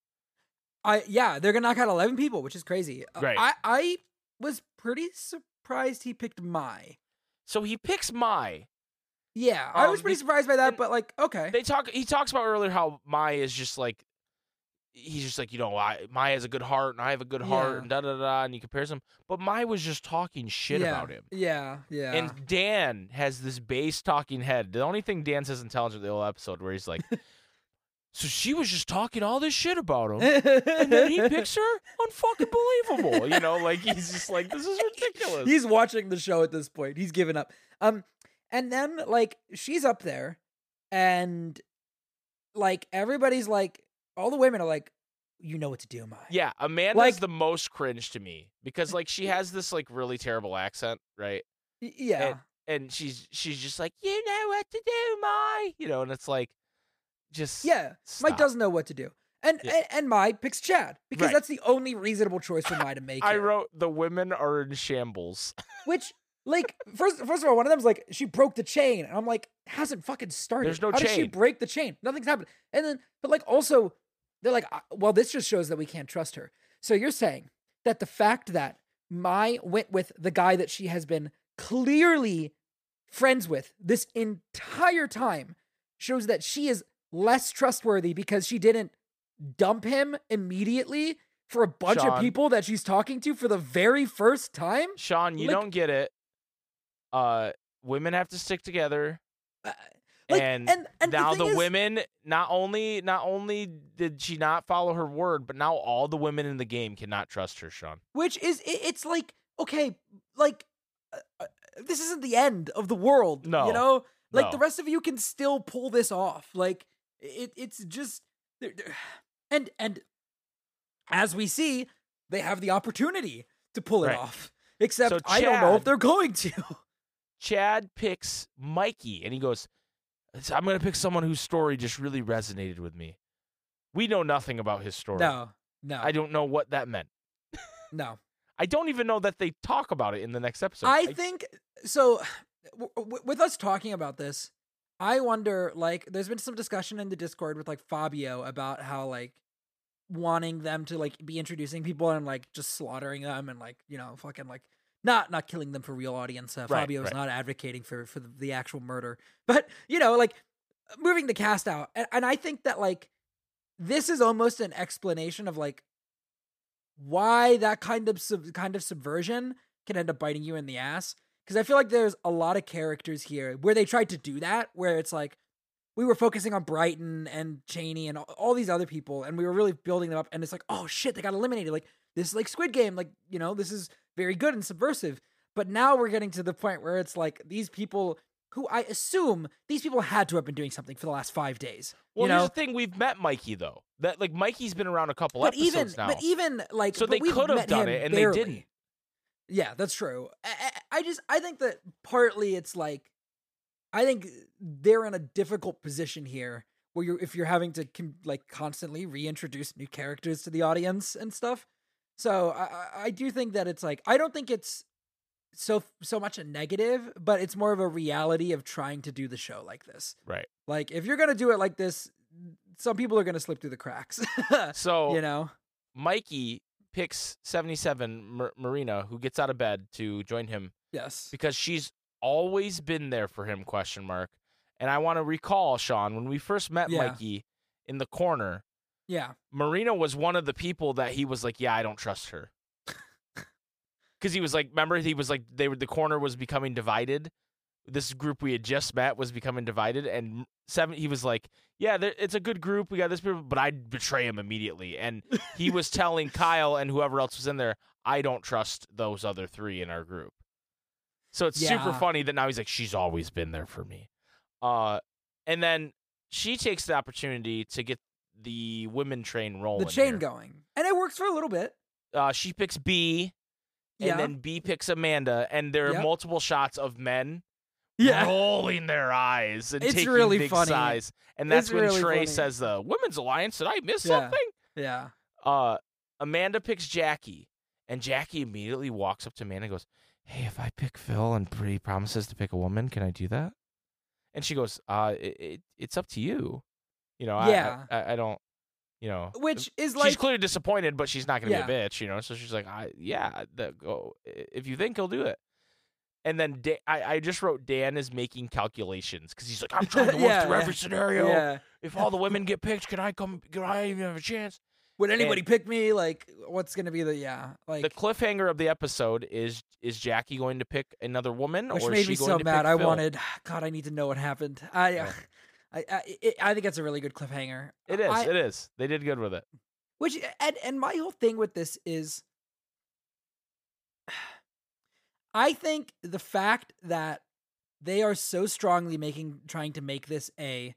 I yeah, they're gonna knock out eleven people, which is crazy. Uh, Right. I I was pretty surprised he picked Mai. So he picks Mai. Yeah, I was Um, pretty be- surprised by that, and but like, okay. They talk. He talks about earlier how Mai is just like, he's just like, you know, I, Mai has a good heart and I have a good heart Yeah. and da da da, and he compares him. But Mai was just talking shit yeah. about him. Yeah, yeah. And Dan has this bass talking head. The only thing Dan says intelligent in the whole episode where he's like, so she was just talking all this shit about him, and then he picks her? Unfucking believable. You know, like he's just like, this is ridiculous. He's watching the show at this point. He's given up. Um, and then like she's up there, and like everybody's like, all the women are like, you know what to do, Mai. Yeah, Amanda's Like- the most cringe to me because like she has this like really terrible accent, right? Y- Yeah. And she's she's just like, you know what to do, Mai. You know, and it's like, just Yeah, stop. Mike doesn't know what to do, and Yeah. and, and Mai picks Chad because Right. that's the only reasonable choice for Mai to make. I here. wrote the women are in shambles. Which, like, first first of all, one of them's like she broke the chain, and I'm like, hasn't fucking started. There's no How did she chain. break the chain? Nothing's happened. And then, but like, also, they're like, uh, well, this just shows that we can't trust her. So you're saying that the fact that Mai went with the guy that she has been clearly friends with this entire time shows that she is less trustworthy because she didn't dump him immediately for a bunch Sean. of people that she's talking to for the very first time? Sean, you Like- don't get it. Uh, women have to stick together, Uh, like, and, and, and now the, the, thing is- women not only not only did she not follow her word, but now all the women in the game cannot trust her. Sean, which is it, it's like okay, like uh, uh, this isn't the end of the world. No. You know, like the No. rest of you can still pull this off. Like it, it's just they're- they're- and and as we see, they have the opportunity to pull it Right. off. Except So I don't know if Chad- they're going to. Chad picks Mikey, and he goes, I'm going to pick someone whose story just really resonated with me. We know nothing about his story. No, no, I don't know what that meant. no. I don't even know that they talk about it in the next episode. I think so. W- w- with us talking about this, I wonder. Like, there's been some discussion in the Discord with like Fabio about how like wanting them to like be introducing people and like just slaughtering them and like you know fucking like not not killing them for real audience. Uh, Right, Fabio's right. not advocating for for the, the actual murder, but you know like moving the cast out, and, and I think that like this is almost an explanation of like why that kind of sub- kind of subversion can end up biting you in the ass. Because I feel like there's a lot of characters here where they tried to do that, where it's like we were focusing on Brighton and Cheney and all, all these other people, and we were really building them up. And it's like, oh shit, they got eliminated. Like this is like Squid Game. Like you know, this is very good and subversive. But now we're getting to the point where it's like these people who I assume these people had to have been doing something for the last five days. Well, you here's know, the thing: we've met Mikey though. That like Mikey's been around a couple but episodes even now. but even like So but they we've could have met done him it, and they barely. didn't. Yeah, that's true. I, I I just I think that partly it's like I think they're in a difficult position here where you're if you're having to com- like constantly reintroduce new characters to the audience and stuff. So I I- I do think that it's like I don't think it's so so much a negative, but it's more of a reality of trying to do the show like this. Right. Like if you're gonna do it like this, some people are gonna slip through the cracks. So you know. Mikey picks seventy-seven Mar- Marina, who gets out of bed to join him Yes. because she's always been there for him. Question mark. And I want to recall, Sean, when we first met Yeah. Mikey in the corner, Yeah. Marina was one of the people that he was like, yeah, I don't trust her. Because he was like, remember, he was like, they were the corner was becoming divided. This group we had just met was becoming divided, and seven. He was like, yeah, there, it's a good group. We got this people, but I'd betray him immediately. And he was telling Kyle and whoever else was in there, I don't trust those other three in our group. So it's super Yeah. funny that now he's like, she's always been there for me. Uh, and then she takes the opportunity to get the women train rolling. The chain here. going. And it works for a little bit. Uh, she picks B, and Yeah. then B picks Amanda, and there are Yep. multiple shots of men Yeah. rolling their eyes and It's taking really big funny. sighs. And that's It's when really Trey funny. says, the Women's Alliance, did I miss Yeah. something? Yeah. Uh, Amanda picks Jackie, and Jackie immediately walks up to Amanda and goes, hey, if I pick Phil and Bree promises to pick a woman, can I do that? And she goes, uh, it, it, it's up to you. You know, Yeah. I, I, I don't, you know. Which is She's like clearly disappointed, but she's not going to Yeah. be a bitch, you know? So she's like, I, yeah, that, go. If you think he'll do it. And then Da- I, I just wrote Dan is making calculations because he's like, I'm trying to work Yeah, through yeah. every scenario. Yeah. If all the women get picked, can I come? Can I even have a chance? Would anybody And- pick me? Like, what's gonna be the yeah? Like, The cliffhanger of the episode is: is Jackie going to pick another woman, which or is made she me going so to mad. pick I Phil? wanted. God, I need to know what happened. I, Yeah. I, I, it, I think it's a really good cliffhanger. It is. I, it is. They did good with it. Which and and my whole thing with this is, I think the fact that they are so strongly making trying to make this a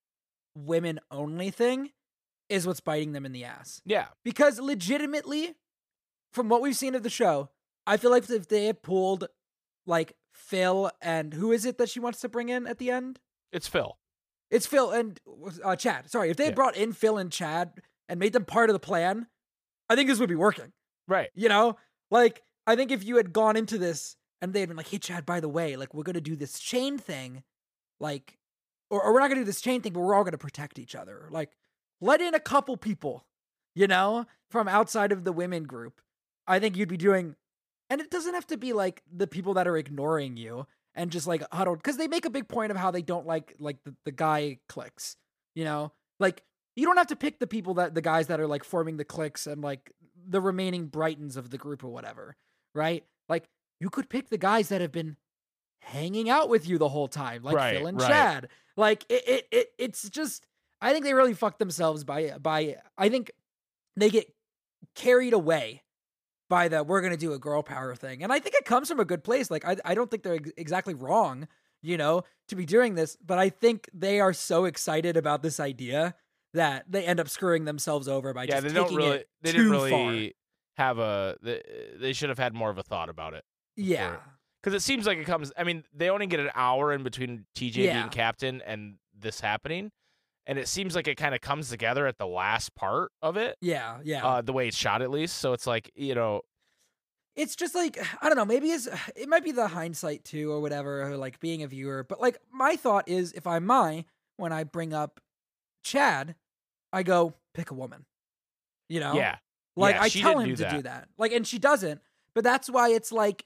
women only thing is what's biting them in the ass. Yeah. Because legitimately, from what we've seen of the show, I feel like if they had pulled like Phil and who is it that she wants to bring in at the end? It's Phil. It's Phil and uh, Chad. Sorry, if they had Yeah. brought in Phil and Chad and made them part of the plan, I think this would be working. Right. You know, like I think if you had gone into this and they had been like, "Hey, Chad, by the way, like we're gonna do this chain thing, like, or, or we're not gonna do this chain thing, but we're all gonna protect each other. Like, let in a couple people, you know, from outside of the women group. I think you'd be doing, and it doesn't have to be like the people that are ignoring you and just like huddled because they make a big point of how they don't like like the, the guy cliques, you know, like." You don't have to pick the people that the guys that are like forming the cliques and like the remaining Brightons of the group or whatever, right? Like you could pick the guys that have been hanging out with you the whole time, like Right, Phil and right. Chad. Like it, it, it, it's just. I think they really fucked themselves by by. I think they get carried away by the we're gonna do a girl power thing, and I think it comes from a good place. Like I, I don't think they're ex- exactly wrong, you know, to be doing this, but I think they are so excited about this idea that they end up screwing themselves over by Yeah. just They taking don't really. it They too didn't really far. have a. They, they should have had more of a thought about it. Yeah, Because it seems like it comes. I mean, they only get an hour in between T J Yeah. being captain and this happening, and it seems like it kind of comes together at the last part of it. yeah, yeah. Uh, the way it's shot, at least. So it's like, you know, It's just like I don't know. Maybe it's it might be the hindsight too, or whatever. Or like being a viewer, but like my thought is, if I'm my when I bring up Chad, I go pick a woman. You know, yeah. like Yeah, I she tell didn't him do to do that. that. Like, and she doesn't. But that's why it's like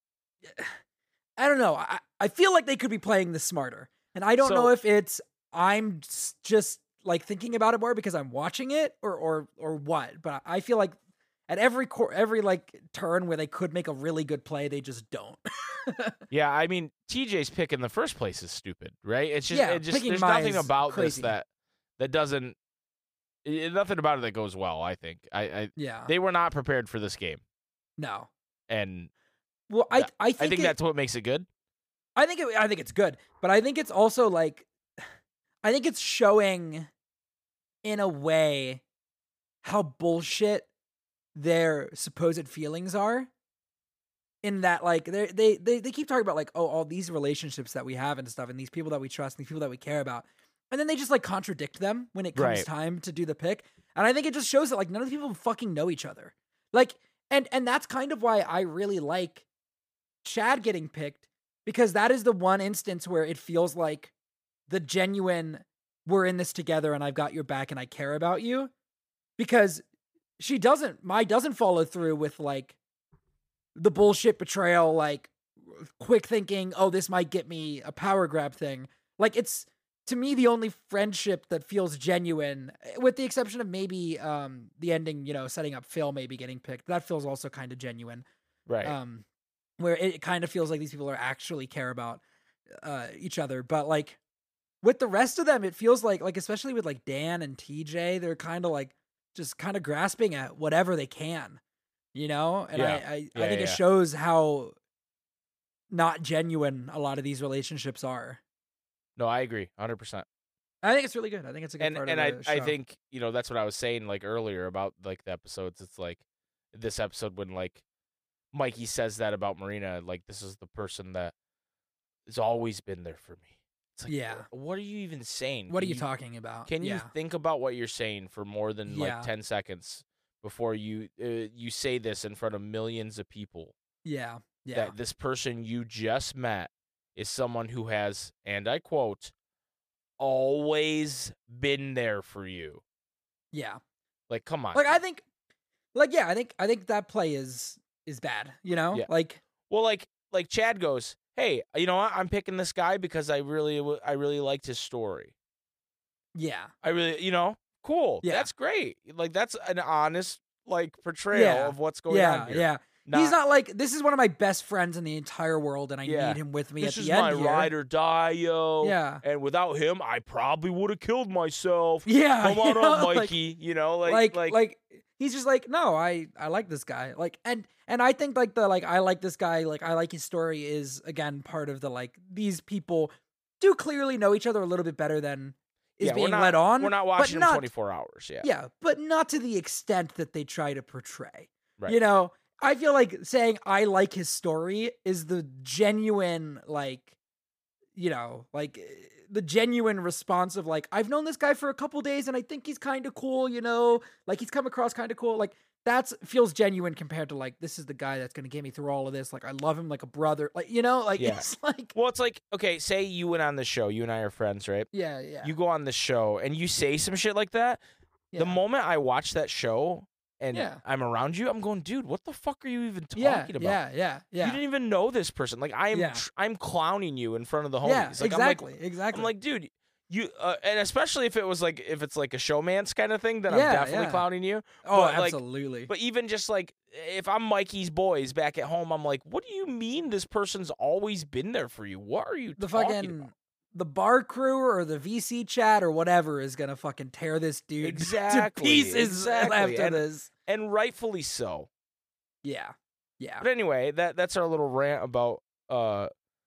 I don't know. I, I feel like they could be playing this smarter, and I don't So- know if it's I'm s- just like thinking about it more because I'm watching it, or or or what. But I feel like at every cor- every like turn where they could make a really good play, they just don't. Yeah, I mean, T J's pick in the first place is stupid, right? It's just, Yeah, it just picking there's Maya nothing is about crazy. this that that doesn't, i- nothing about it that goes well. I think I, I Yeah. they were not prepared for this game, No. and Well, I That- I think I think it- that's what makes it good. I think it, I think it's good, but I think it's also like I think it's showing in a way how bullshit their supposed feelings are. In that, like they they they they keep talking about like oh all these relationships that we have and stuff, and these people that we trust, and these people that we care about, and then they just like contradict them when it comes Right. time to do the pick. And I think it just shows that like none of the people fucking know each other. Like, and and that's kind of why I really like Chad getting picked, because that is the one instance where it feels like the genuine we're in this together and I've got your back and I care about you. Because she doesn't Mai doesn't follow through with like the bullshit betrayal, like quick thinking, oh, this might get me a power grab thing. Like it's to me the only friendship that feels genuine, with the exception of maybe um the ending, you know, setting up Phil maybe getting picked. That feels also kind of genuine. Right. Um where it kind of feels like these people are actually care about uh each other. But like with the rest of them, it feels like like especially with like Dan and T J, they're kind of like just kind of grasping at whatever they can. You know? And Yeah. I I, Yeah, I think yeah, it yeah. shows how not genuine a lot of these relationships are. No, I agree, hundred percent. I think it's really good. I think it's a good and part and of I the show. I think you know that's what I was saying like earlier about like the episodes. It's like this episode when like Mikey says that about Marina, like this is the person that has always been there for me. It's like, Yeah. wh- what are you even saying? What Can are you, talking about? Can yeah. you think about what you're saying for more than Yeah. like ten seconds before you uh, you say this in front of millions of people? Yeah. Yeah. That this person you just met is someone who has, and I quote, always been there for you. yeah. Like, come on. Like I think, like yeah, I think I think that play is is bad. You know, Yeah. like Well, like like Chad goes, hey, you know what? I'm picking this guy because I really w- I really liked his story. yeah, I really, you know, cool. Yeah. That's great. Like that's an honest like portrayal Yeah. of what's going yeah, on here. yeah. He's not like this is one of my best friends in the entire world, and I Yeah. need him with me This at is the end my here. ride or die, yo. Yeah. And without him, I probably would have killed myself. Yeah, Come you on know, up, like- Mikey. you know, like like, like, like he's just like no I I like this guy like and and I think like the like I like this guy like I like his story is again part of the like these people do clearly know each other a little bit better than is yeah, we're being not, led on. We're not but watching not, them twenty-four hours. Yeah. yeah but not to the extent that they try to portray. Right. You know, I feel like saying I like his story is the genuine like you know like the genuine response of like I've known this guy for a couple days and I think he's kind of cool, you know, like he's come across kind of cool. Like that's feels genuine compared to like this is the guy that's going to get me through all of this. Like I love him like a brother. Like you know, like Yeah. it's like Well, it's like, okay, say you went on the show. You and I are friends, right? yeah, yeah. You go on the show and you say some shit like that. yeah. The moment I watch that show and Yeah. I'm around you, I'm going, dude, what the fuck are you even talking yeah, about? yeah, yeah, yeah. You didn't even know this person. Like I am, Yeah. tr- I'm clowning you in front of the homies. yeah, like, exactly, I'm like, exactly. I'm like, dude, you, uh, and especially if it was like, if it's like a showman's kind of thing, then I'm Yeah, definitely yeah. clowning you. oh, but, like, absolutely. But even just like, if I'm Mikey's boys back at home, I'm like, what do you mean this person's always been there for you? What are you the talking fucking about? the bar crew or the V C chat or whatever is gonna fucking tear this dude Exactly, to pieces exactly. after And- this. And rightfully so. Yeah, yeah. But anyway, that that's our little rant about uh,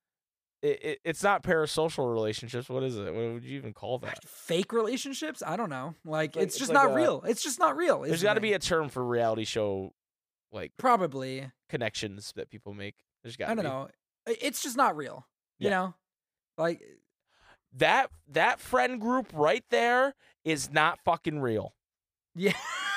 it, it, it's not parasocial relationships. What is it? What would you even call that? Fake relationships? I don't know. Like It's like- it's it's just like not a- real. It's just not real. There's got to be a term for reality show, like probably. connections that people make. There's got. I don't know. I- It's just not real. You Yeah. know, like That that friend group right there is not fucking real. yeah.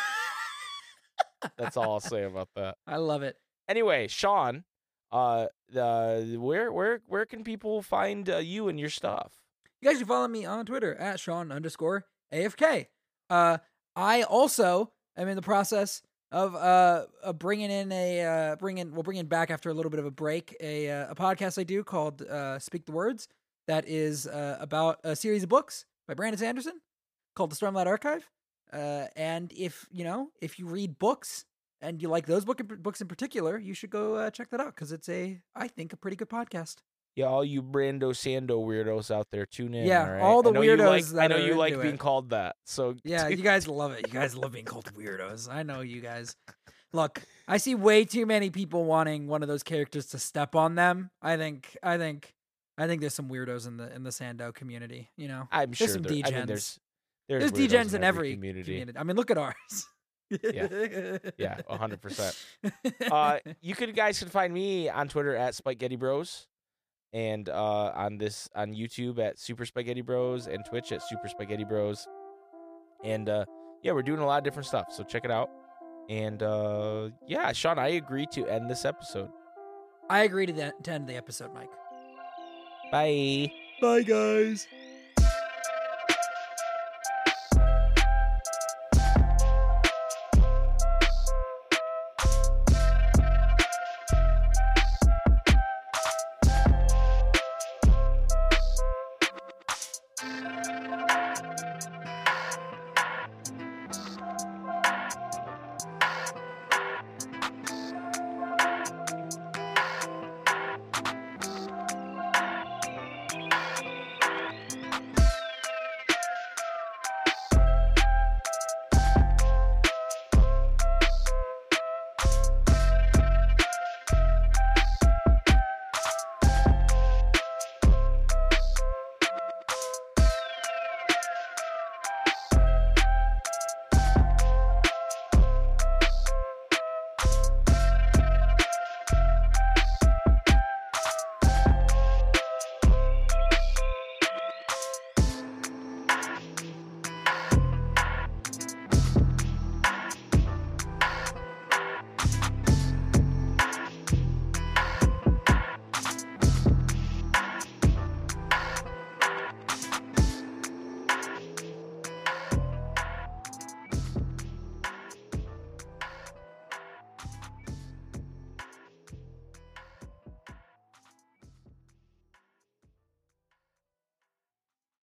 That's all I'll say about that. I love it. Anyway, Sean, uh, the where where where can people find uh, you and your stuff? You guys can follow me on Twitter at Sean underscore A F K. Uh, I also am in the process of uh, of bringing in a uh, bringing we'll bring in back after a little bit of a break a uh, a podcast I do called uh, Speak the Words that is uh, about a series of books by Brandon Sanderson called the Stormlight Archive. Uh, and if you know if you read books and you like those book in, books in particular, you should go uh, check that out because it's a I think a pretty good podcast. Yeah, all you Brando Sando weirdos out there, tune in. Yeah, all, right? all the I know you weirdos like, that I know are you like into being it. called that. So Yeah, you guys love it. You guys love being called weirdos. I know you guys. Look, I see way too many people wanting one of those characters to step on them. I think, I think, I think there's some weirdos in the in the Sando community. You know, I'm sure there's some there- I mean, degens. there's there's, there's weirdos degens in every community. community. I mean, look at ours. Yeah. Yeah, one hundred percent. Uh, you could guys can find me on Twitter at Spaghetti Bros, and uh, on this on YouTube at Super Spaghetti Bros, and Twitch at Super Spaghetti Bros. And uh, yeah, we're doing a lot of different stuff, so check it out. And uh, yeah, Sean, I agree to end this episode. I agree to, the, to end the episode, Mike. Bye. Bye, guys.